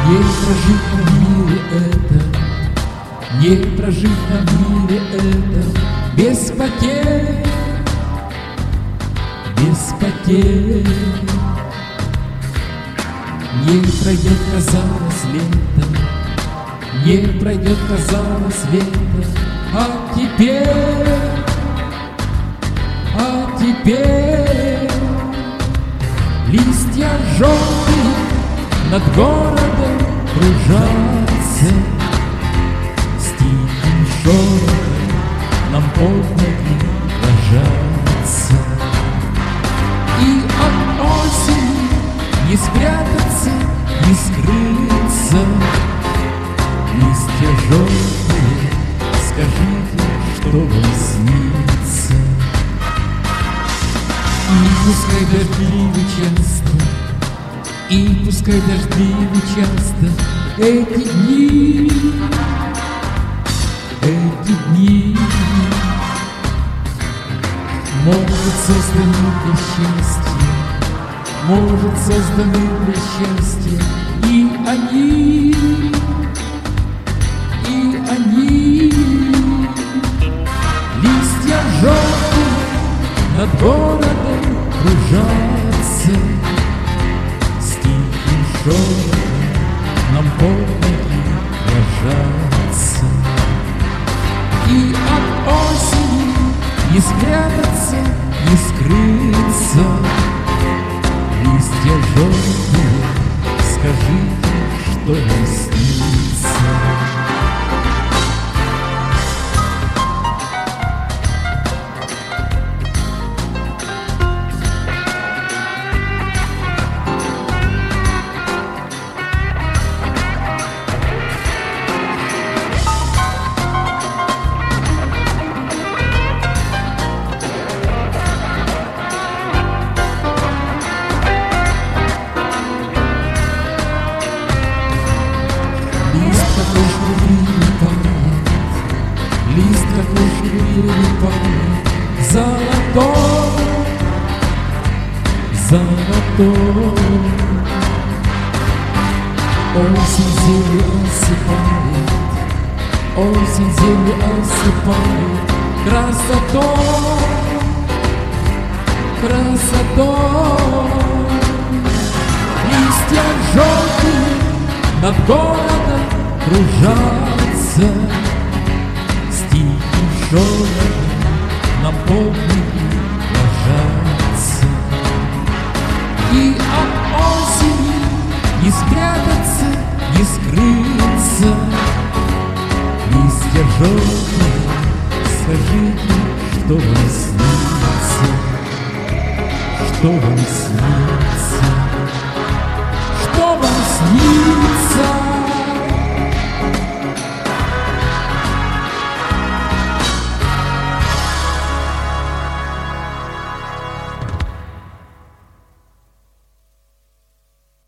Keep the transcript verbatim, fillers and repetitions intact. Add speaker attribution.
Speaker 1: Не прожить нам в мире это, не прожить нам в мире это без потерь, без потерь. Не пройдет, казалось, лето, не пройдет, казалось, лето, а теперь, а теперь листья желтые над городом кружатся, с тихим шорохом нам под ноги ложатся. И от осени не спрятаться, не скрыться. Листья желтые, скажите, что вам снится. И пускай дождливы часто, и пускай дождливы часто эти дни, эти дни могут созданы для счастья, может созданы для счастья, и они, и они, листья желтые над городом кружатся, с тихим шорохом нам под ноги ложатся. И от осени не спрятаться, не скрыться. Листья желтые, скажите, что вам снится. Лист, какой прилипает, золотой, золотой. Осень землю осыпает, осень землю осыпает красотой, красотой. Листья желтые над городом кружатся, шорохом нам под ноги ложатся. И от осени не спрятаться, не скрыться. Листья желтые, скажите, что вам снится, что вам снится, что вам снится.